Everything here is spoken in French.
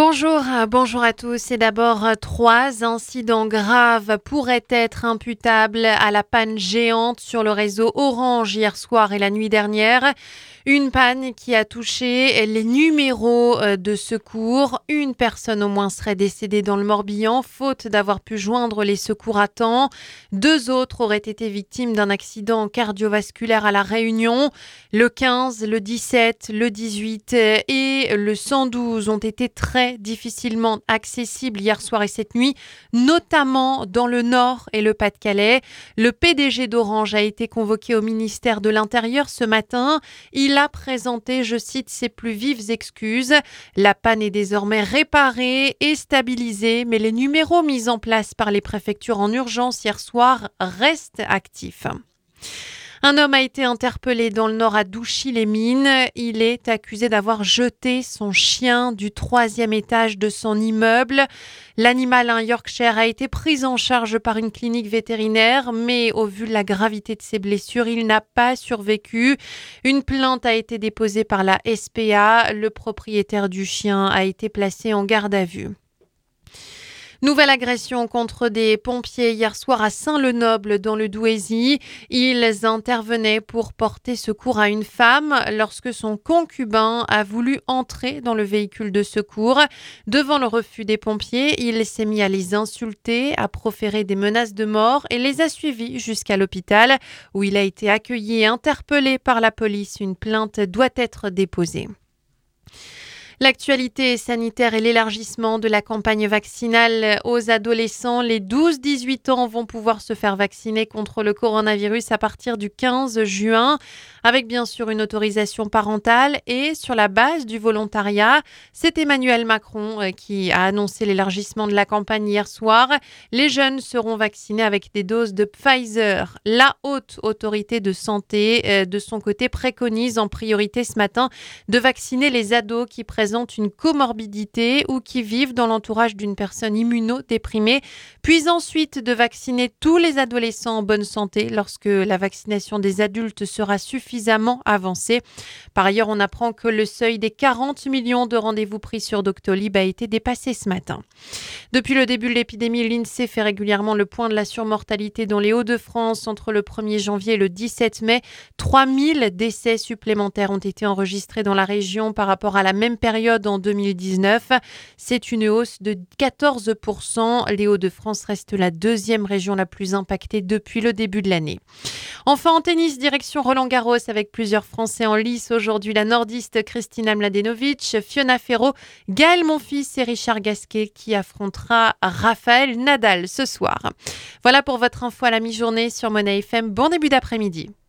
Bonjour à tous. Et d'abord, 3 incidents graves pourraient être imputables à la panne géante sur le réseau Orange hier soir et la nuit dernière. Une panne qui a touché les numéros de secours. Une personne au moins serait décédée dans le Morbihan, faute d'avoir pu joindre les secours à temps. 2 autres auraient été victimes d'un accident cardiovasculaire à La Réunion. Le 15, le 17, le 18 et le 112 ont été très difficilement accessibles hier soir et cette nuit, notamment dans le Nord et le Pas-de-Calais. Le PDG d'Orange a été convoqué au ministère de l'Intérieur ce matin. Il a présenté, je cite, ses plus vives excuses. La panne est désormais réparée et stabilisée, mais les numéros mis en place par les préfectures en urgence hier soir restent actifs. Un homme a été interpellé dans le Nord à Douchy-les-Mines. Il est accusé d'avoir jeté son chien du 3e étage de son immeuble. L'animal, un Yorkshire, a été pris en charge par une clinique vétérinaire, mais au vu de la gravité de ses blessures, il n'a pas survécu. Une plainte a été déposée par la SPA. Le propriétaire du chien a été placé en garde à vue. Nouvelle agression contre des pompiers hier soir à Saint-Lenoble dans le Douaisis. Ils intervenaient pour porter secours à une femme lorsque son concubin a voulu entrer dans le véhicule de secours. Devant le refus des pompiers, il s'est mis à les insulter, à proférer des menaces de mort et les a suivis jusqu'à l'hôpital où il a été accueilli et interpellé par la police. Une plainte doit être déposée. L'actualité sanitaire et l'élargissement de la campagne vaccinale aux adolescents. Les 12-18 ans vont pouvoir se faire vacciner contre le coronavirus à partir du 15 juin, avec bien sûr une autorisation parentale et sur la base du volontariat. C'est Emmanuel Macron qui a annoncé l'élargissement de la campagne hier soir. Les jeunes seront vaccinés avec des doses de Pfizer. La haute autorité de santé, de son côté, préconise en priorité ce matin de vacciner les ados qui présentent une comorbidité ou qui vivent dans l'entourage d'une personne immunodéprimée, puis ensuite de vacciner tous les adolescents en bonne santé lorsque la vaccination des adultes sera suffisamment avancée. Par ailleurs, on apprend que le seuil des 40 millions de rendez-vous pris sur Doctolib a été dépassé ce matin. Depuis le début de l'épidémie, l'INSEE fait régulièrement le point de la surmortalité dans les Hauts-de-France. Entre le 1er janvier et le 17 mai, 3000 décès supplémentaires ont été enregistrés dans la région par rapport à la même période en 2019. C'est une hausse de 14%. Les Hauts-de-France restent la 2e région la plus impactée depuis le début de l'année. Enfin, en tennis, direction Roland-Garros avec plusieurs Français en lice. Aujourd'hui, la nordiste Kristina Mladenovic, Fiona Ferro, Gaël Monfils et Richard Gasquet qui affrontera Rafael Nadal ce soir. Voilà pour votre info à la mi-journée sur Money FM. Bon début d'après-midi.